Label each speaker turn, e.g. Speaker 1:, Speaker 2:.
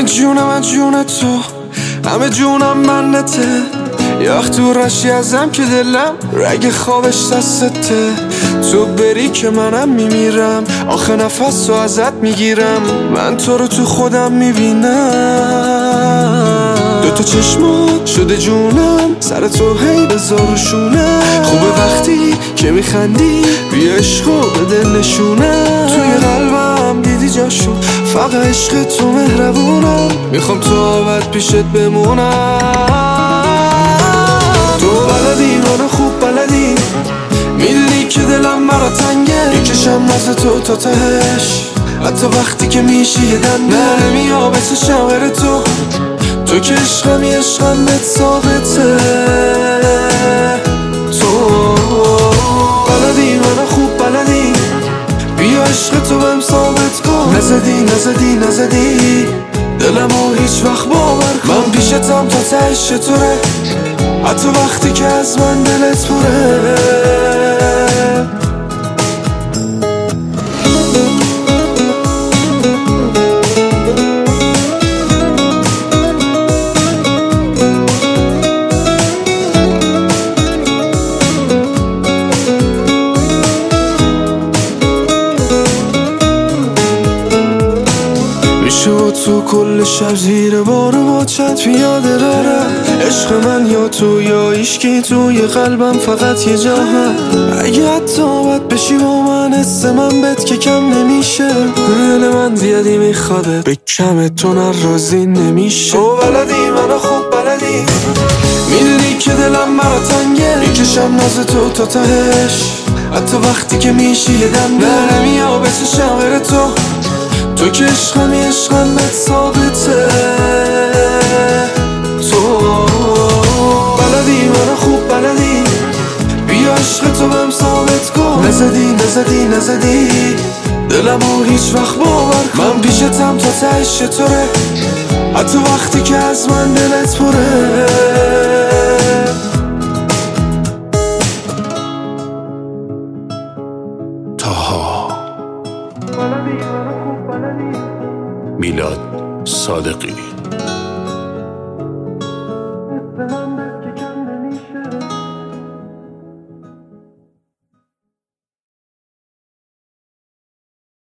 Speaker 1: من جون تو، همه جونم منته. یخ تو رشی ازم که دلم رگ خوابش دستته. تو بری که منم میمیرم، آخه نفس رو ازت میگیرم. من تو رو تو خودم میبینم. دوتا چشمات شده جونم، سر تو هی بذار شونه. خوبه وقتی که میخندی، بیا عشقو بده نشونه. توی قلبم دیدی جاشو، فقط عشق تو مهربونم. میخوام تو ابد پیشت بمونم. تو بلدی منو خوب بلدی، میدونی که دلم مرا تنگه. میکشم ناز تو تا تهش، حتی وقتی که میشی یه دنده. نمیام بچشم غیر تو، تو که عشقمی عشقم بهت ثابته. تو بلدی منو خوب بلدی، بیا عشق تو بهم ثابت کن. نزدی دلمو هیچ وقت باور کن. من پیشتم تا تهش چطوره، حتی وقتی که از من دلت پره. میشه تو کل شب زیر بارو با چند پیاده دارم. عشق من یا تو یا ایشکی توی قلبم فقط یه جا هم. اگه حتی باید بشی با من، حس من بهت که کم نمیشه. دل من زیادی میخواده، به کم تو نرازی نمیشه. تو بلدی منو خوب بلدی، میدونی که دلم مرا تنگه. میکشم ناز تو تا تهش، حتی وقتی که میشی یه دنده. نمیام بچشم غیر تو، تو که عشقمی عشقم بهت ثابته. تو بلدی منو خوب بلدی، بیا عشق تو بهم ثابت کن. نزدی دلمو هیچ وقت باور کن. من پیشتم تا تهش چطوره، حتی وقتی که از من دلت پره.
Speaker 2: تاها میلاد صادقی.